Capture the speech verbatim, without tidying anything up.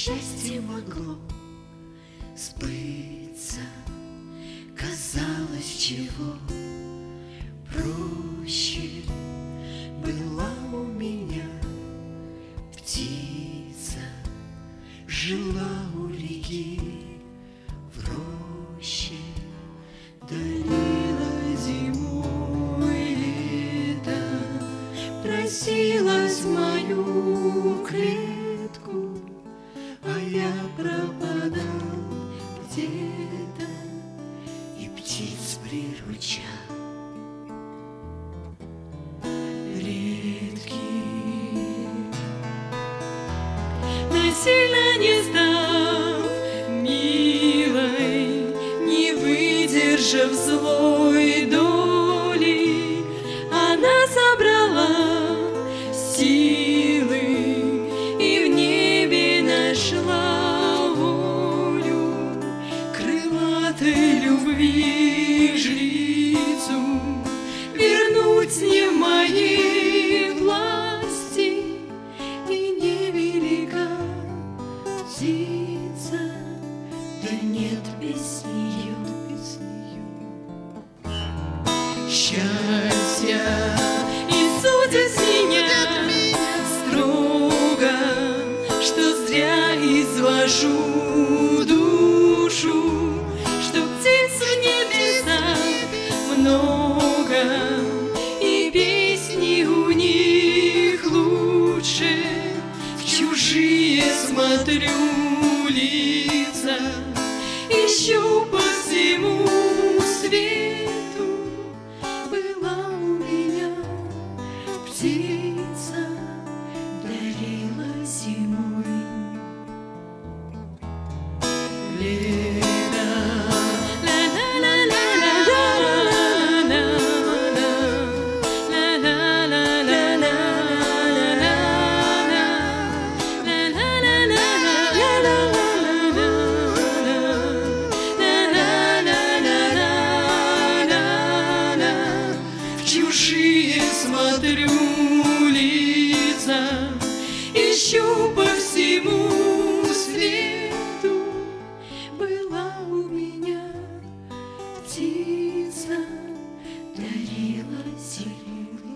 счастье могло сбыться. Казалось, чего проще была у меня птица, жила у реки в роще, дарила зимой лето, просилась в мою клетку, а я пропадал где-то и птиц приручал. Редкий, насильно не сдав милой, не выдержав злой доли, она собрала силы и в небе нашла волю крылатой любви жрицу, вернуть не в моей власти, и невелика птица, да нет без нее, без нее счастья. И судят меня строго, что зря извожу душу, что птиц в небесах много, и песни у них лучше. В чужие смотрю лица, ищу по всему свету. Была у меня птица, дарила зимой лето. Чужие смотрю лица, ищу по всему свету. Была у меня птица, дарила зимой.